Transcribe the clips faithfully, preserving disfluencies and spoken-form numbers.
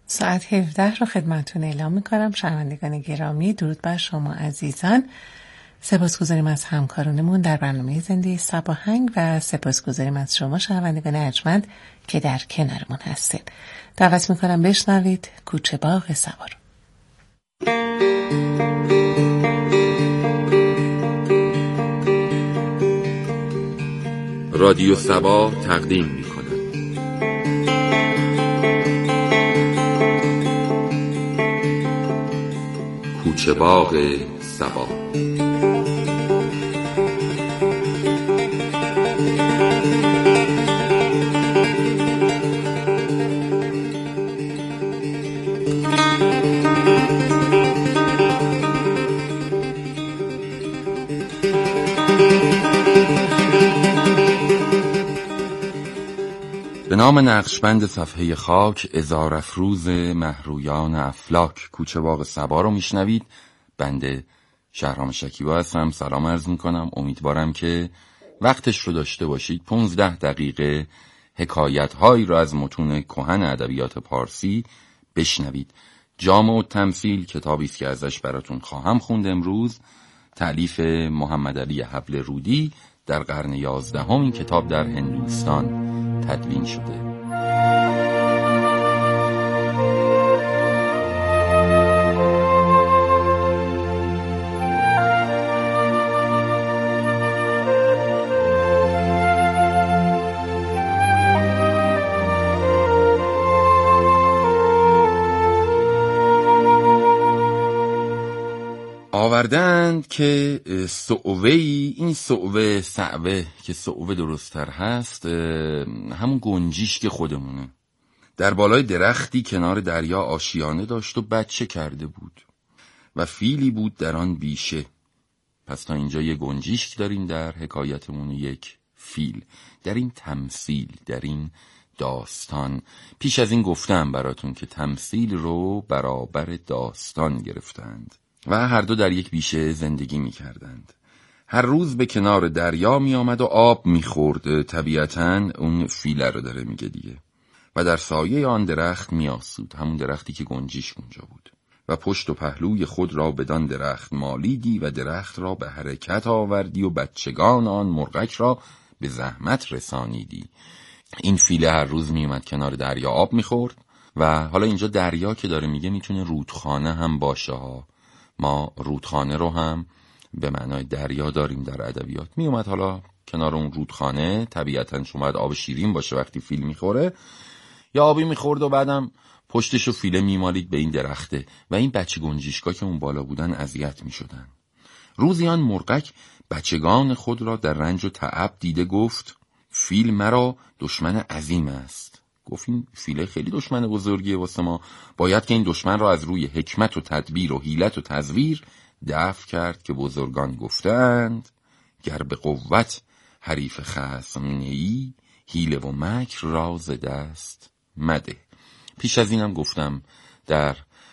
ساعت هفده رو خدمتتون اعلام میکنم. شنوندگان گرامی، درود بر شما عزیزان. سپاسگزاریم از همکارانمون در برنامه زنده صباهنگ و سپاسگزاریم از شما شنوندگان ارجمند که در کنارمون هستید. دعوت میکنم بشنوید کوچه باغ صبا رو. رادیو صبا تقدیم می‌کند کوچه باغ صبا. به نام نقشبند صفحه خاک، عذار افروز مهرویان افلاک، کوچه باغ صبا رو میشنوید. بنده شهرام شکیبا هستم. سلام عرض میکنم. امیدوارم که وقتش رو داشته باشید. پونزده دقیقه حکایت هایی رو از متون کهن ادبیات پارسی بشنوید. جامع التمثیل کتابی است که ازش براتون خواهم خوند امروز. تألیف محمد علی حبل رودی. در قرن یازدهم این کتاب در هندوستان تدوین شده. آوردند که صعوه‌ای، این صعوه صعوه که صعوه درست‌تر هست، همون گنجیشک خودمونه، در بالای درختی کنار دریا آشیانه داشت و بچه کرده بود و فیلی بود در آن بیشه. پس تا اینجا یه گنجیشک داریم در حکایتمون، یک فیل در این تمثیل، در این داستان. پیش از این گفتم براتون که تمثیل رو برابر داستان گرفتند و هر دو در یک بیشه زندگی می کردند. هر روز به کنار دریا می آمد و آب می خورد. طبیعتاً اون فیله رو داره میگه دیگه. و در سایه آن درخت می آسود، همون درختی که گنجیش اونجا بود. و پشت و پهلوی خود را بدان درخت مالیدی و درخت را به حرکت آوردی و بچگان آن مرغک را به زحمت رسانیدی. این فیله هر روز می اومد کنار دریا آب می خورد. و حالا اینجا دریا که داره میگه میتونه رودخانه هم باشه ها. ما رودخانه رو هم به معنای دریا داریم در ادبیات. می اومد حالا کنار اون رودخانه، طبیعتاً شما باید آب شیرین باشه وقتی فیل میخوره، یا آبی میخورد و بعدم پشتشو فیله میمالید به این درخته و این بچه گنجیشکا که اون بالا بودن اذیت میشدن. روزی آن مرغک بچگان خود را در رنج و تعب دیده گفت: فیل مرا دشمن عظیم است. گفت این فیله خیلی دشمن بزرگیه واسه ما، باید که این دشمن را از روی حکمت و تدبیر و حیلت و تزویر دفع کرد که بزرگان گفتند گر به قوت حریف خصم نیی، حیله و مکر را ز دست مده. پیش از اینم گفتم در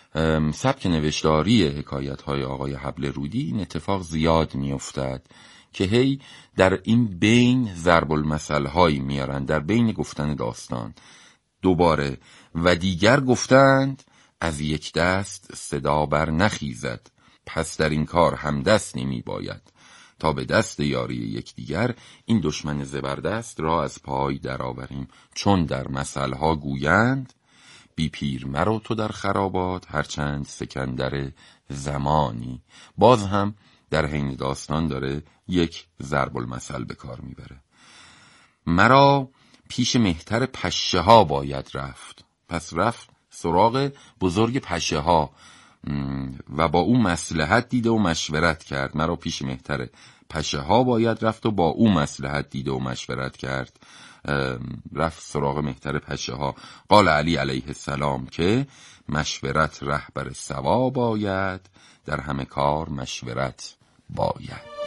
سبک نوشتاری حکایت‌های آقای حبل رودی این اتفاق زیاد می‌افتد که هی در این بین ضرب المثل هایی میارن، در بین گفتن داستان دوباره و دیگر گفتند از یک دست صدا بر نخیزد، پس در این کار هم دست نمی باید تا به دست یاری یکدیگر این دشمن زبردست را از پای درآوریم. چون در مثل ها گویند بی پیر مرو تو در خرابات هرچند سکندر زمانی. باز هم در حین داستان داره یک ضرب المثل به کار میبره. مرا پیش مهتر پشه ها باید رفت. پس رفت سراغ بزرگ پشه ها و با او مصلحت دیده و مشورت کرد. مرا پیش مهتر پشه ها باید رفت و با او مصلحت دیده و مشورت کرد. رفت سراغ مهتر پشه ها. قال علی علیه السلام که مشورت رهبر سوا باید، در همه کار مشورت باید.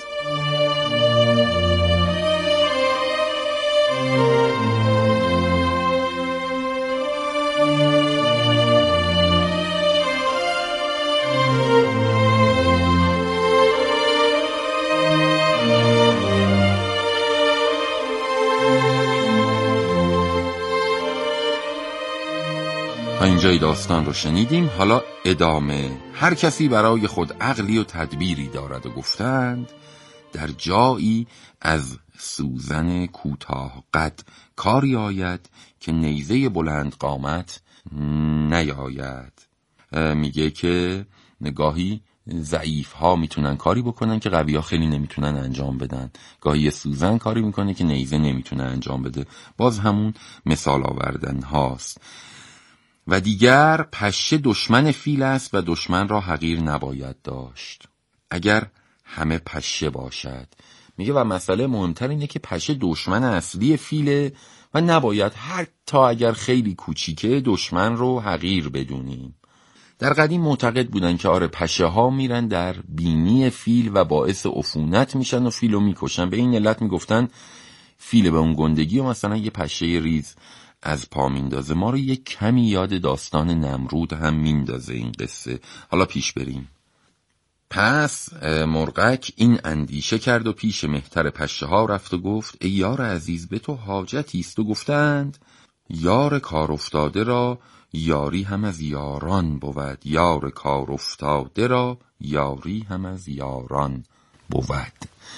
تا اینجای داستان رو شنیدیم. حالا ادامه. هر کسی برای خود عقلی و تدبیری دارد و گفتند در جایی از سوزن کوتاه قد کاری آید که نیزه بلند قامت نیاید. میگه که گاهی ضعیف ها میتونن کاری بکنن که قوی ها خیلی نمیتونن انجام بدن. گاهی سوزن کاری میکنه که نیزه نمیتونه انجام بده. باز همون مثال آوردن هاست. و دیگر پشه دشمن فیل است و دشمن را حقیر نباید داشت اگر همه پشه باشد. میگه و مسئله مهمتر اینه که پشه دشمن اصلی فیله و نباید حتی اگر خیلی کوچیکه دشمن رو حقیر بدونیم. در قدیم معتقد بودن که آره پشه ها میرن در بینی فیل و باعث عفونت میشن و فیل رو میکشن. به این علت میگفتن فیل به اون گندگی و مثلا یه پشه ریز از پا میندازه. ما رو یه کمی یاد داستان نمرود هم میندازه این قصه. حالا پیش بریم. پس مرغک این اندیشه کرد و پیش مهتر پشه ها رفت و گفت ای یار عزیز به تو حاجتی است. و گفتند یار کار افتاده را یاری هم از یاران بود. یار کار افتاده را یاری هم از یاران بود.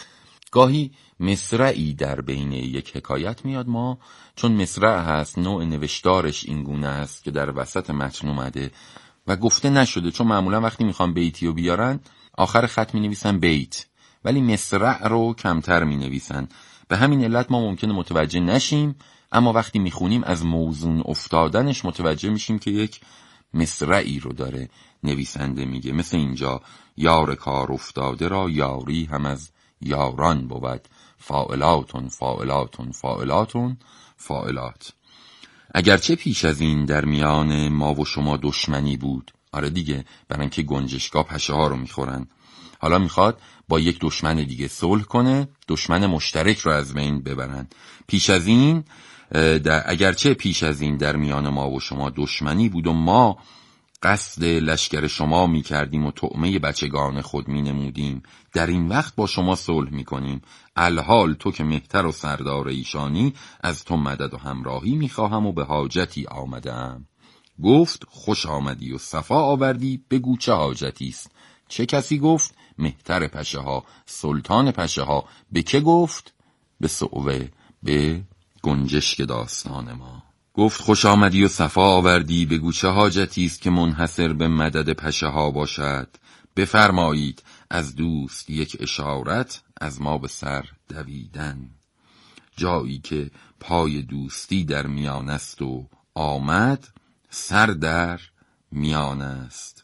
گاهی مصرعی در بین یک حکایت میاد. ما چون مصرع هست نوع نوشتارش این گونه است که در وسط متن اومده و گفته نشده، چون معمولا وقتی میخوان بیتی رو بیارن آخر خط می نویسن بیت، ولی مصرع رو کمتر می نویسن. به همین علت ما ممکنه متوجه نشیم، اما وقتی میخونیم از موزون افتادنش متوجه میشیم که یک مصرعی رو داره نویسنده میگه. مثل اینجا یار کار افتاده را یاری هم از یاران بود. فاعلاتون فاعلاتون فاعلاتون فاعلات. اگرچه پیش از این در میان ما و شما دشمنی بود. آره دیگه، برای اینکه گنجشگاه پشه ها رو میخورن. حالا میخواد با یک دشمن دیگه صلح کنه، دشمن مشترک رو از بین ببرن. پیش از این در اگرچه پیش از این در میان ما و شما دشمنی بود و ما قصد لشکر شما می کردیم و طعمه بچگان خود می نمودیم، در این وقت با شما صلح می کنیم. الحال تو که مهتر و سردار ایشانی از تو مدد و همراهی می خواهم و به حاجتی آمدم. گفت خوش آمدی و صفا آوردی، بگو چه حاجتی است. چه کسی گفت؟ مهتر پشه ها، سلطان پشه ها. به که گفت؟ به صعوه، به گنجشک داستان ما. گفت خوش آمدی و صفا آوردی، بگو چه حاجتی است که منحصر به مدد پشه ها باشد. بفرمایید از دوست یک اشارت، از ما به سر دویدن. جایی که پای دوستی در میان است و آمد، سر در میان است.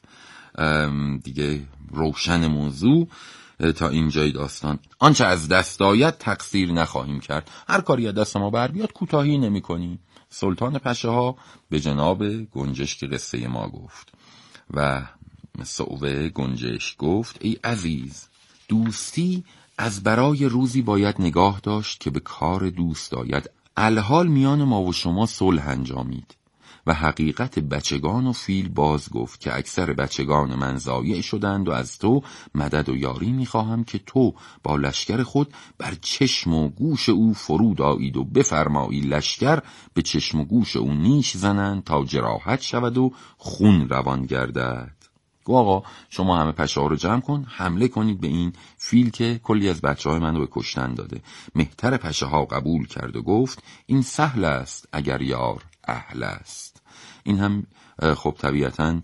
دیگه روشن موضوع تا اینجای داستان. آنچه از دست آید تقصیر نخواهیم کرد. هر کاری از دست ما بر بیاد کوتاهی نمی کنیم. سلطان پشه ها به جناب گنجشک قصه ما گفت و صعوه گنجشک گفت ای عزیز، دوستی از برای روزی باید نگاه داشت که به کار دوست آید. الحال میان ما و شما صلح انجامید و حقیقت بچگان و فیل باز گفت که اکثر بچگان من ضایع شدند و از تو مدد و یاری میخواهم که تو با لشکر خود بر چشم و گوش او فرود آیید و بفرمایی لشکر به چشم و گوش او نیش زنند تا جراحت شود و خون روان گردد. گو آقا شما همه پشه ها رو جمع کن، حمله کنید به این فیل که کلی از بچه های من رو به کشتن داده. مهتر پشه ها قبول کرد و گفت این سهل است اگر یار اهل است. این هم خب طبیعتاً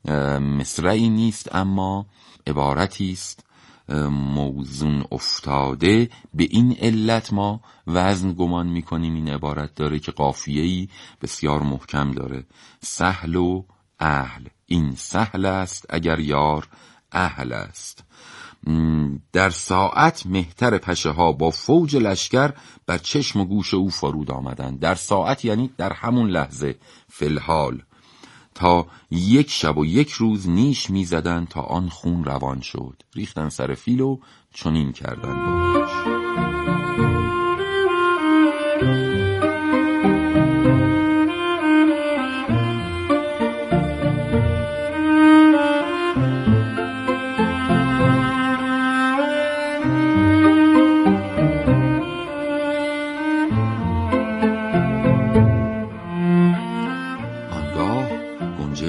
مصرعی نیست، اما عبارتی است موزون افتاده. به این علت ما وزن گمان میکنیم این عبارت داره که قافیه‌ای بسیار محکم داره. سهل و اهل، این سهل است اگر یار اهل است. در ساعت مهتر پشه ها با فوج لشکر بر چشم و گوش او فرود آمدند. در ساعت یعنی در همون لحظه، فلحال. تا یک شب و یک روز نیش می زدن تا آن خون روان شد. ریختن سر فیل و چنین کردن باش.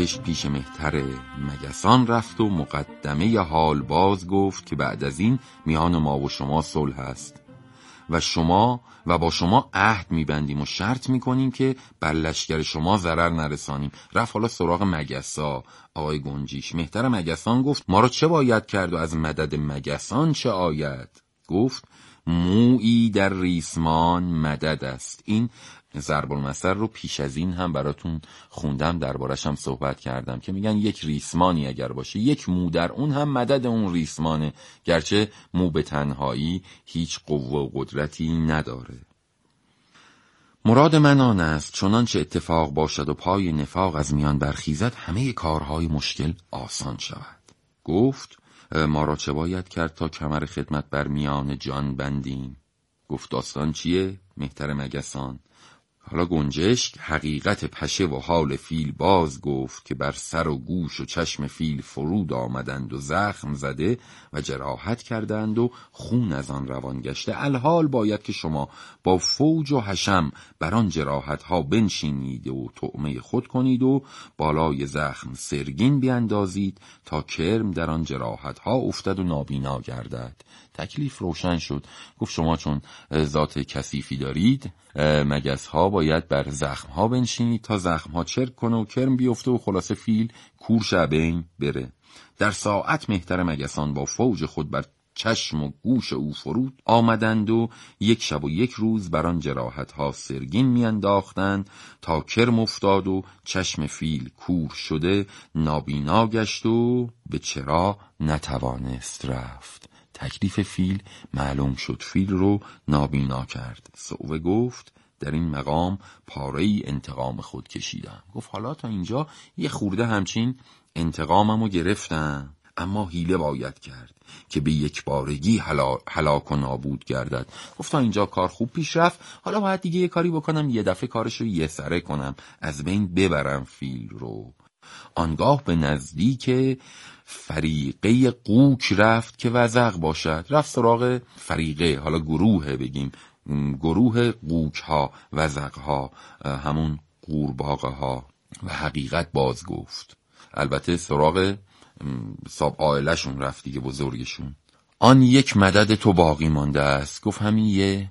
گنجشک پیش مهتر مگسان رفت و مقدمه حال باز گفت که بعد از این میان ما و شما صلح است و شما و با شما عهد میبندیم و شرط میکنیم که بر لشکر شما ضرر نرسانیم. رفت حالا سراغ مگسا. آقای گنجیش مهتر مگسان گفت ما را چه باید کرد و از مدد مگسان چه آید؟ گفت مویی در ریسمان مدد است. این ضرب المثل رو پیش از این هم براتون خوندم، دربارش هم صحبت کردم که میگن یک ریسمانی اگر باشه یک مو در اون هم مدد اون ریسمانه، گرچه مو به تنهایی هیچ قوه و قدرتی نداره. مراد من آن است چنانچه اتفاق باشد و پای نفاق از میان برخیزد همه کارهای مشکل آسان شود. گفت ما را چه باید کرد تا کمر خدمت بر میان جان بندیم؟ گفت داستان چیه؟ مهتر مگسان. حالا گنجشک حقیقت پشه و حال فیل باز گفت که بر سر و گوش و چشم فیل فرود آمدند و زخم زده و جراحت کردند و خون از آن روان گشته. الحال باید که شما با فوج و حشم بر آن جراحت ها بنشینید و طعمه خود کنید و بالای زخم سرگین بیندازید تا کرم در آن جراحت ها افتد و نابینا گردد. تکلیف روشن شد. گفت شما چون ذات کثیفی دارید، مگس ها باید بر زخم ها بنشینید تا زخم ها چرک کنه و کرم بیفته و خلاصه فیل کور شبین بره. در ساعت مهتر مگسان با فوج خود بر چشم و گوش او فرود آمدند و یک شب و یک روز بر آن جراحت ها سرگین میانداختند تا کرم افتاد و چشم فیل کور شده نابینا گشت و به چرا نتوانست رفت. تکلیف فیل معلوم شد. فیل رو نابینا کرد. صعوه گفت در این مقام پاره‌ای انتقام خود کشیدم. گفت حالا تا اینجا یه خورده همچین انتقاممو گرفتم، اما حیله باید کرد که به یک بارگی هلاک و نابود گردد. گفت تا اینجا کار خوب پیش رفت، حالا باید دیگه یه کاری بکنم یه دفعه کارشو یه سره کنم، از بین ببرم فیل رو. آنگاه به نزدیک فریقه قوک رفت که وزغ باشد. رفت سراغ فریقه، حالا گروه بگیم، گروه قوک ها، وزغ ها، همون قورباغه ها، و حقیقت باز گفت. البته سراغ صاحب عائله شون رفت دیگه، بزرگشون. آن یک مدد تو باقی مانده است. گفت همین یه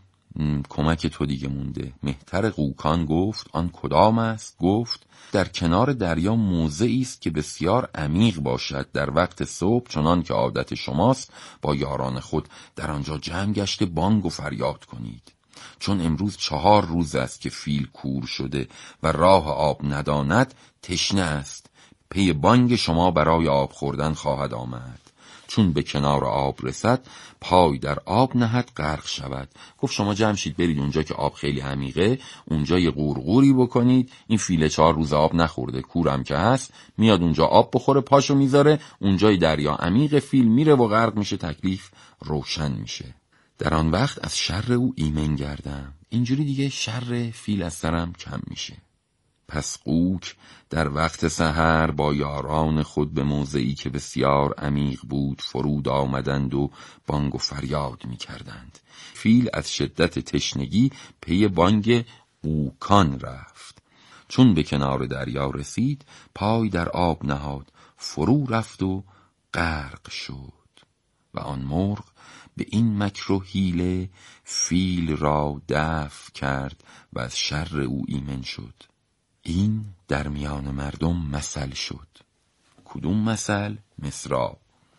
کمک تو دیگه مونده. مهتر قوکان گفت آن کدام است؟ گفت در کنار دریا موضعی است که بسیار عمیق باشد. در وقت صبح چنان که عادت شماست با یاران خود در آنجا جمع گشته بانگ و فریاد کنید. چون امروز چهار روز است که فیل کور شده و راه آب نداند، تشنه است. پی بانگ شما برای آب خوردن خواهد آمد. چون به کنار آب رسد پای در آب نهد غرق شود. گفت شما جمع شید برید اونجا که آب خیلی عمیقه، اونجا یه قورقوری بکنید. این فیل چهار روز آب نخورده، کورم که هست، میاد اونجا آب بخوره، پاشو میذاره اونجای دریا عمیق، فیل میره و غرق میشه، تکلیف روشن میشه. در آن وقت از شر او ایمن گردم. اینجوری دیگه شر فیل از سرم کم میشه. پس قوک در وقت سحر با یاران خود به موضعی که بسیار عمیق بود فرود آمدند و بانگ و فریاد می کردند. فیل از شدت تشنگی پی بانگ قوکان رفت. چون به کنار دریا رسید پای در آب نهاد، فرو رفت و غرق شد. و آن مرغ به این مکر و حیله فیل را دفع کرد و از شر او ایمن شد. این در میان مردم مثل شد. کدوم مثل؟ مصرع.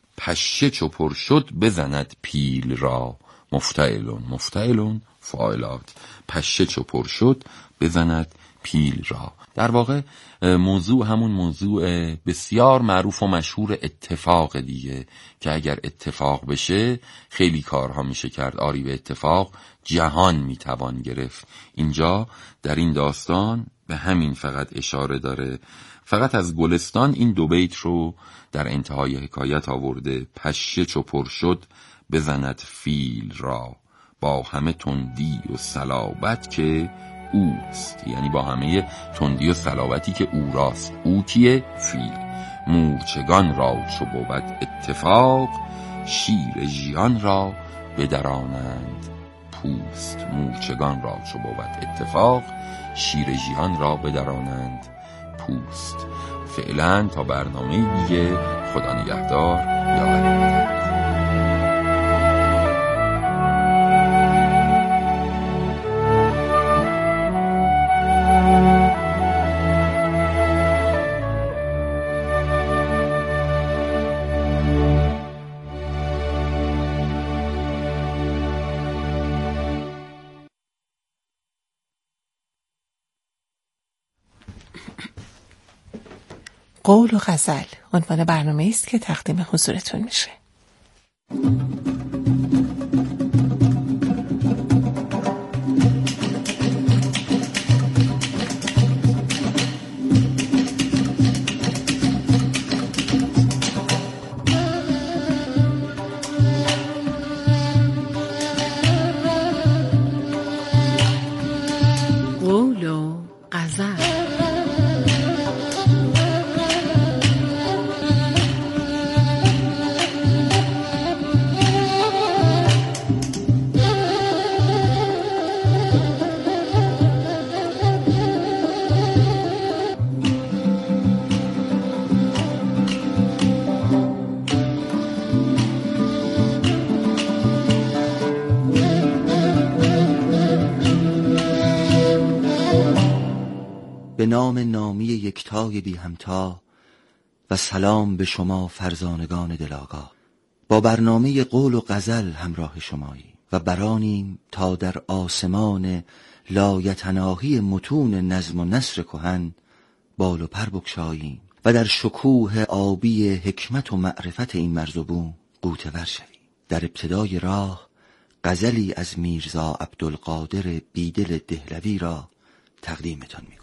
پشه چو پر شد بزند پیل را. مفتعلون مفتعلون فاعلات. پشه چو پر شد بزند پیل را. در واقع موضوع همون موضوع بسیار معروف و مشهور اتفاق دیگه، که اگر اتفاق بشه خیلی کارها میشه کرد. آری به اتفاق جهان میتوان گرفت. اینجا در این داستان به همین فقط اشاره داره. فقط از گلستان این دو بیت رو در انتهای حکایت آورده. پشه چو پر شد بزند فیل را، با همه تندی و صلابت که اوست. یعنی با همه تندی و صلابتی که او راست. او کیه؟ فیل. مورچگان را چو بود اتفاق، شیر ژیان را بدرانند پوست. مورچگان را چو بود اتفاق، شیر ژیان را بدرانند پوست. فعلا تا برنامه دیگه، خدا نگهدار. یا علی. قول و غزل عنوان برنامه است که تقدیم حضورتون میشه. قول و غزل. به نام نامی یکتای بی همتا و سلام به شما فرزانگان دلاگاه. با برنامه قول و غزل همراه شمایی و برانیم تا در آسمان لایتناهی متون نظم و نثر کهن بال و پر بگشاییم و در شکوه آبی حکمت و معرفت این مرز و بوم غوطه ور شویم. در ابتدای راه غزلی از میرزا عبدالقادر بیدل دهلوی را تقدیمتان می‌کنم.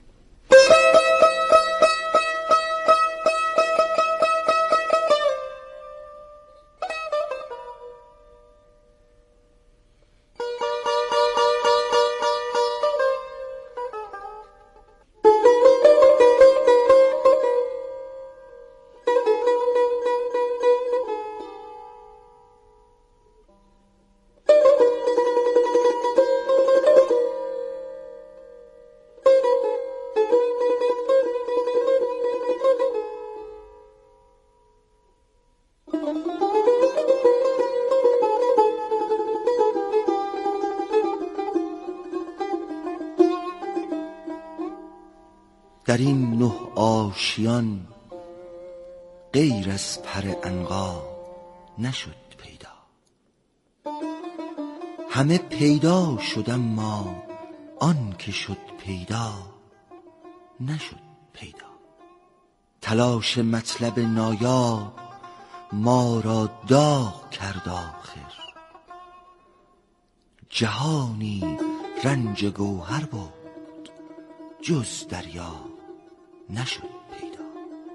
در این نه آشیان غیر از پر عنقا نشد پیدا. همه پیدا شد اما آن که شد پیدا نشد پیدا. تلاش مطلب نایاب ما را داغ کرد آخر. جهانی رنج گوهر بود جز دریا نشد پیدا.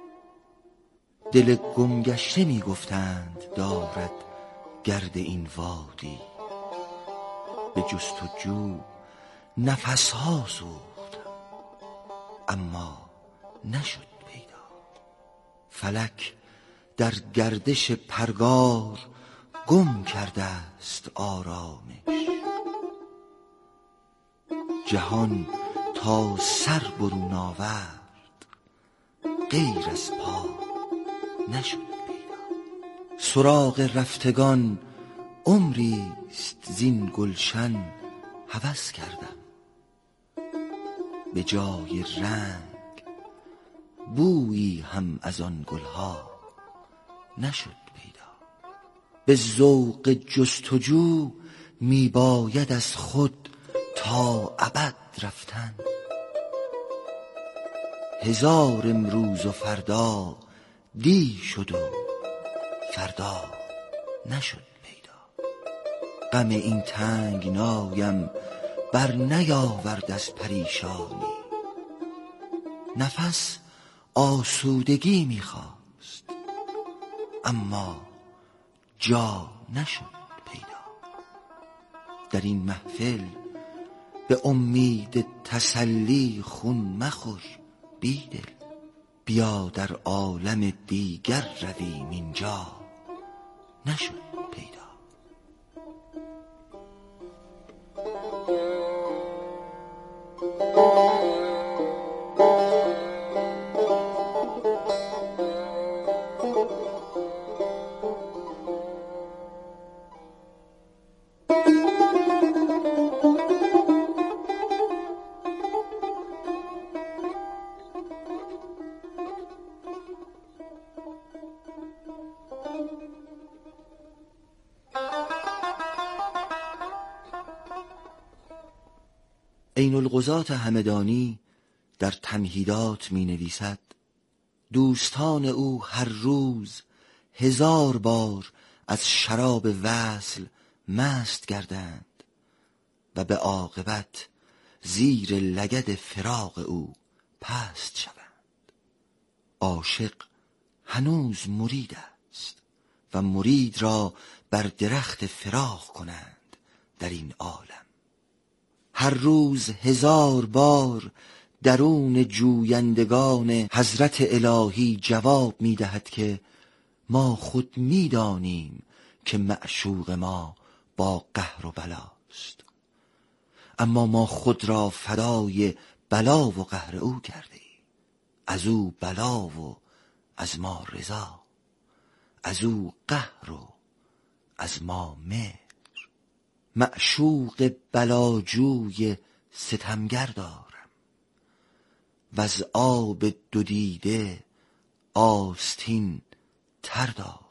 دل گمگشته می گفتند دارد گرد این وادی. به جستجو نفسها سوختم اما نشد پیدا. فلک در گردش پرگار گم کرده است آرامش. جهان تا سر برون آورد غیر از پا نشد پیدا. سراغ رفتگان عمریست زین گلشن هوس کردم. به جای رنگ بویی هم از آن گلها نشد پیدا. به ذوق جستجو می باید از خود تا ابد رفتن. هزار امروز و فردا دی شد و فردا نشد پیدا. غم این تنگنایم بر نیاورد از پریشانی. نفس آسودگی می‌خواست اما جا نشد پیدا. در این محفل به امید تسلی خون مخور بیدل. بیا در عالم دیگر رویم اینجا نشد پیدا. عین القضات همدانی در تمهیدات می نویسد: دوستان او هر روز هزار بار از شراب وصل مست گردند و به عاقبت زیر لگد فراق او پست شوند. عاشق هنوز مرید است و مرید را بر درخت فراق کنند در این عالم. هر روز هزار بار درون جویندگان حضرت الهی جواب می دهد که ما خود می دانیم که معشوق ما با قهر و بلاست، اما ما خود را فدای بلا و قهر او کردیم. از او بلا و از ما رضا، از او قهر و از ما مهر. معشوق بلاجوی ستمگر دارم و از آب دو دیده آستین تر دارم.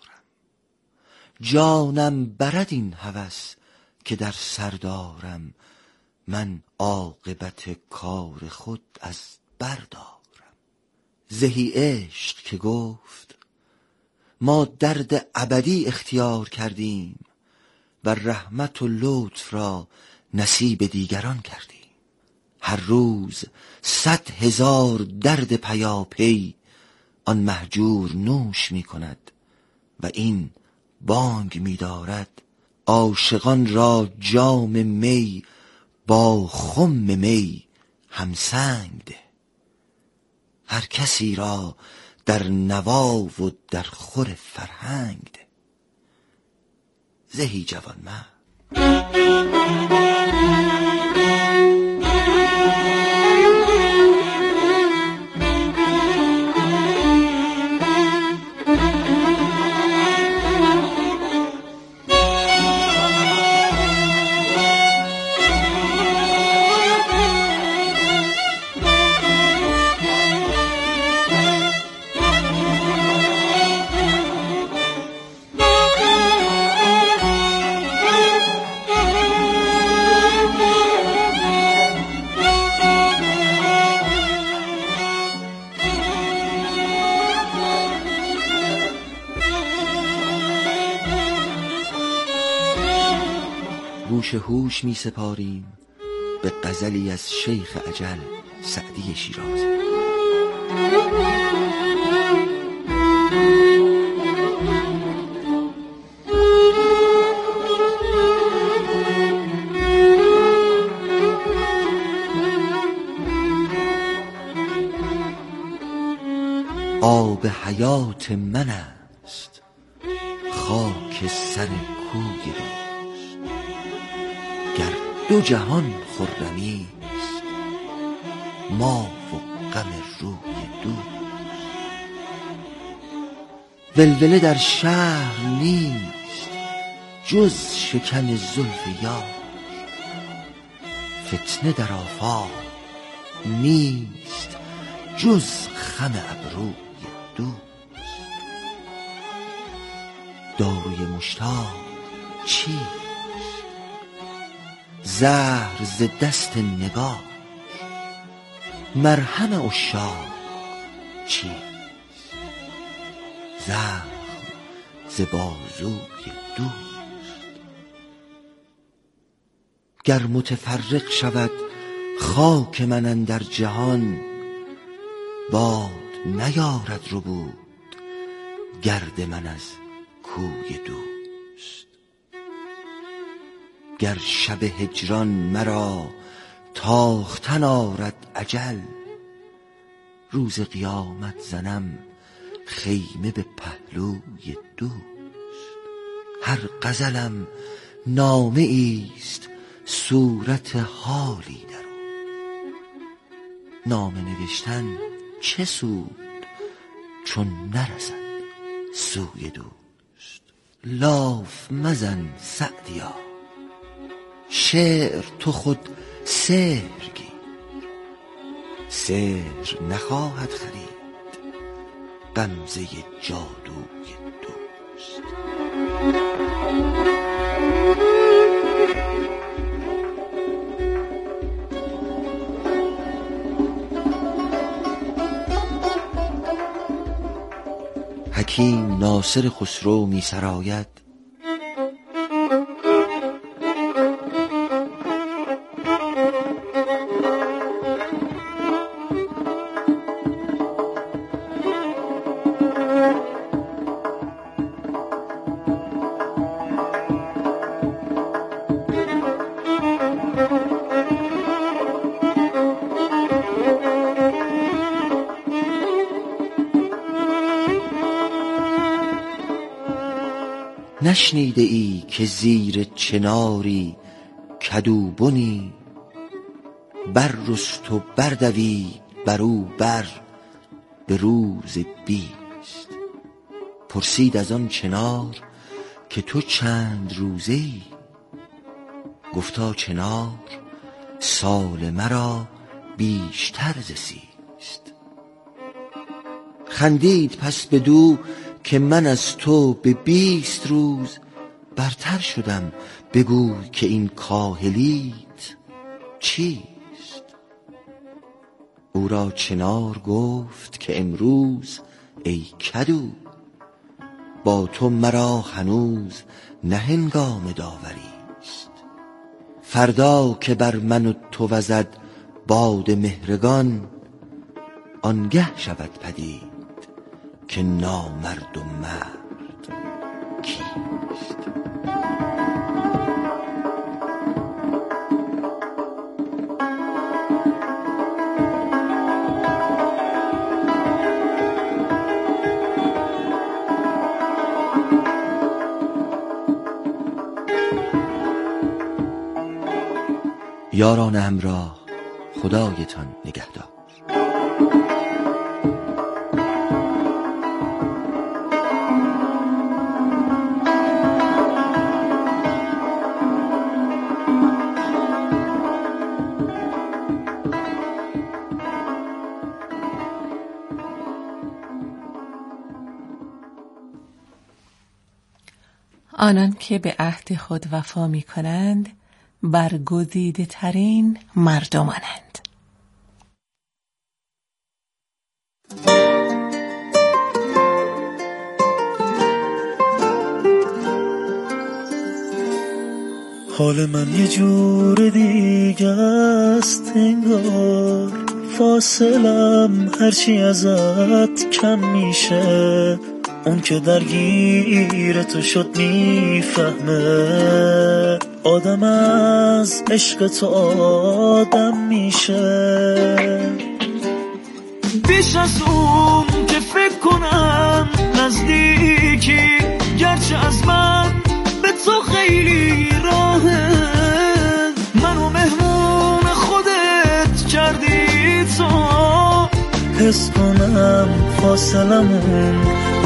جانم برد این هوس که در سر دارم، من عاقبت کار خود از بردارم. زهی عشق که گفت ما درد ابدی اختیار کردیم و رحمت و لطف را نصیب دیگران کردیم. هر روز صد هزار درد پیاپی آن مهجور نوش می کند و این بانگ می دارد: عاشقان را جام می با خم می همسنگ ده. هر کسی را در نوا و در خور فرهنگ ده. زهی جوان مرد. گوش هوش می سپاریم به غزلی از شیخ اجل سعدی شیرازی. آب حیات من است خاک سر کوی دوست، گر دو جهان خرمی است ما و غم روی دوست. ولوله در شهر نیست جز شکن زلف یار، فتنه در آفاق نیست جز خم ابروی دوست. داروی مشتاق چیست زهر ز دست نگار، مرهم عشاق چیست زخم ز بازوی دوست. گر متفرق شود خاک من اندر جهان، باد نیارد ربود گرد من از کوی دوست. گر شب هجران مرا تاختن آرد اجل، روز قیامت زنم خیمه به پهلوی دوست. هر غزلم نامه ایست صورت حالی در او، نامه نوشتن چه سود چون نرسد سوی دوست. لاف مزن سعدیا شعر تو خود سحر گیر، سحر نخواهد خرید غمزه جادوی دوست. حکیم ناصر خسرو می سراید نشنیده ای که زیر چناری کدوبنی بررست و بردوید بر او بر به روز بیست. پرسید از آن چنار که تو چند روزه ای؟ گفتا چنار سال مرا بیشتر ز سیست. خندید پس بدو که من از تو به بیست روز برتر شدم، بگوی که این کاهلیت چیست؟ او را چنار گفت که امروز ای کدو با تو مرا هنوز نه هنگام داوریست. فردا که بر من و تو وزد باد مهرگان، آنگه شود پدید که نامرد و مرد کیست. یاران همراه، خدایتان نگهدار. آنان که به عهد خود وفا می کنند برگزیده ترین مردمانند. حال من یه جور دیگه است انگار، فاصلم هرچی ازت کم میشه. اون که درگیر تو شد میفهمه آدم از عشق تو آدم میشه. بیش از اون که فکر کنم نزدیکی، گرچه از من به تو خیلی راهه. منو مهمون خودت کردی تو، حس کنم فاصلمون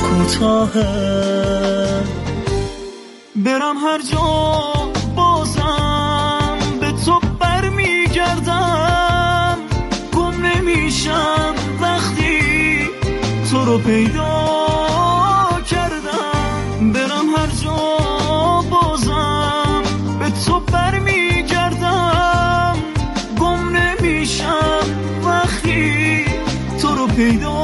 کوتاهه. برم هر جا بازم به تو برمیگردم، گم نمیشم وقتی تو رو پیدا کردم. برم هر جا بازم به تو برمیگردم، گم نمیشم وقتی تو رو پیدا